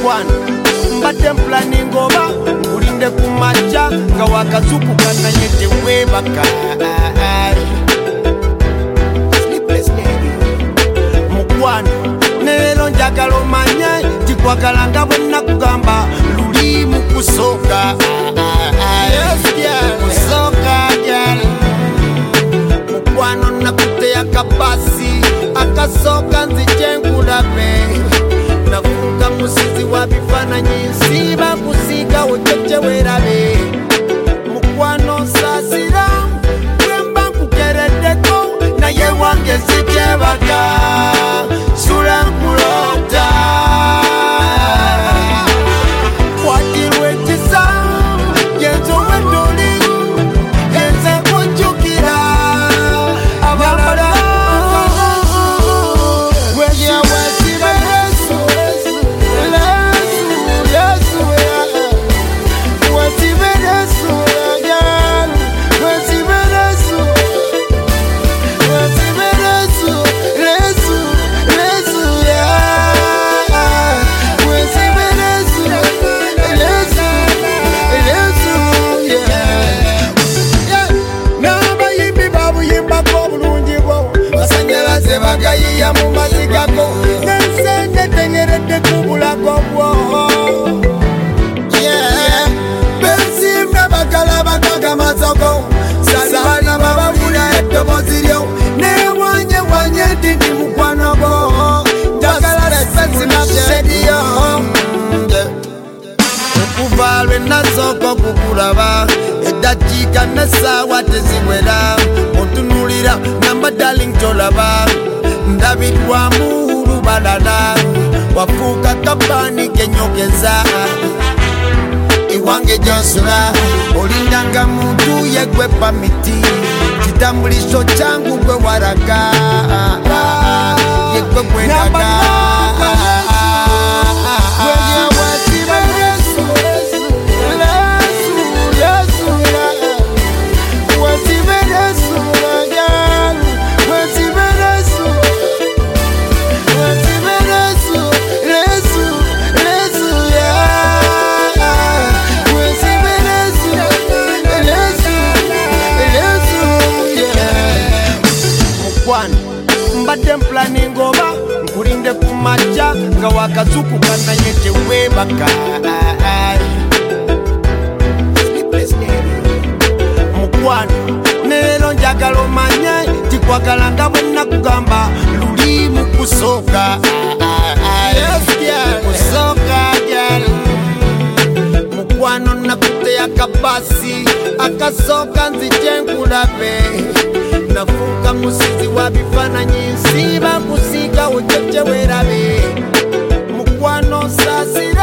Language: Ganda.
mukwano mbadde mpulaninga oba nkulinde ku makya nga wakazukuka naye tewebaka mukwano neero njagala omanye tikwagala nga bwe nakugamba luli mu kusooka mukwano nakuteya akabasi akasooka nzije nkulabe nafuuka musizi wa bifaananyi nsiiba kusiigawo kyekye weerabe mukwano saasira bwemba nkukereddeko naye wange sikyebaka sula nkuloota kwatirwa ekisa yenze owedoli yenze kunjukira abalala bagayiya mu mazigako nensende tengeredde ku bulago bwo bensimbe bakalaba kagamazogo salibana babawulira eddobozi lyo newanyewanye didi mukwano gwo njagala resesimabyediyo okuva lwe nasooka okukulaba eddakiika n'essaawa teziwera ontunulira namba darling tolaba ndabirwamu lubalala wafuuka kabani kenyogeza iwange gyonsula olindanga muntu yegwepa miti kitambuliso kyangu gwe waraga yegwe gwendaga mbadde mpulaninga oba nkulinde ku makya nga wakazukuka naye tewebaka mukwano neero njagala omanye tikwagala nga bwe nakugamba luli mu kusooka mukwano nakuteya akabasi akasooka nzije nkulabe nafuuka musizi wa bifaananyi nsiiba kusiigawo kyekye weerabe mukwano saasira